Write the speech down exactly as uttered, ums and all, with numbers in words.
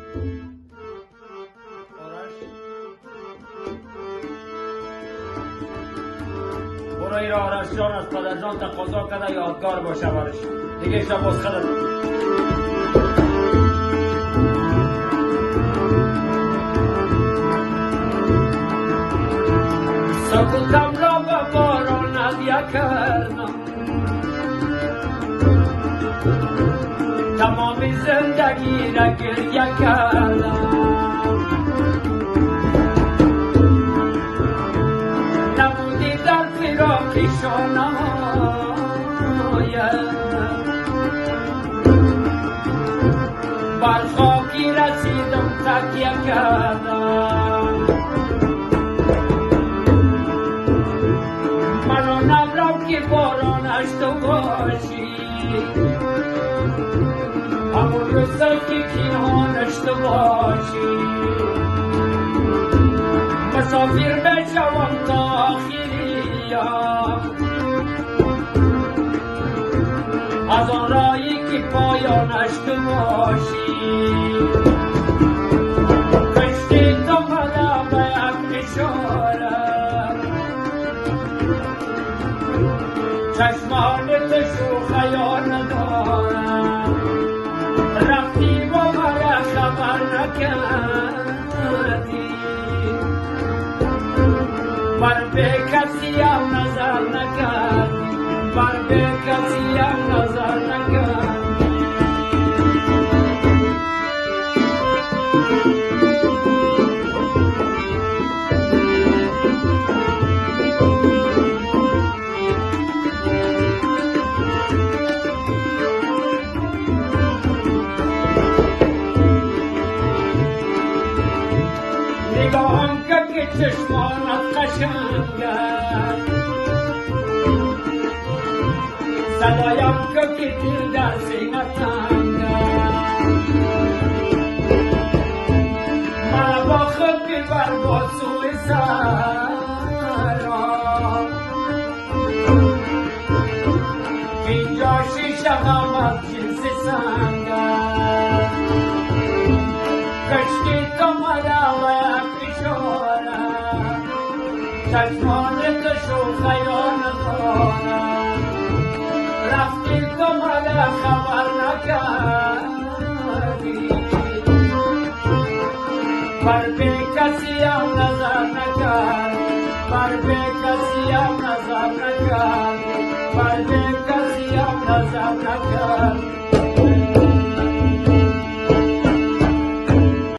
برای را آرش جان از پدرجان تقاضا کرده یادگار باشه برش دیگه شب باز خدر سکوتم را به باران هدیه کردم تمام زندگی را گریه کردم نبودی در فراقی شانه‌هایم بر خاکی رسیدم تکیه کردم منو نبرم که بارانش تو باشی همون یوسف که کیهانش تو باشی مسافر بشوم تا آخری از آن رایی که پایانش تو باشی کشتی تو مده به یک اشاره چشمان تو شوخیان ندارم رفتی با مرا خبر نکردی بر به کسی هم نظر نکردی بر به کسی هم نظر نکردی نگاهم که که چشمانت قشنگ است صدایم که که دل در سینه تنگ است من با خود ببر با سوی سرا اینجا شیشه غم از جنس سنگ است کشتی تو مده و یک اشاره چشمان تو شوخیان ندارم رفتی تو مده خبر نکردی بر به کسی هم نظر نکرد بر به کسی هم نظر نکرد بر به کسی هم نظر نکرد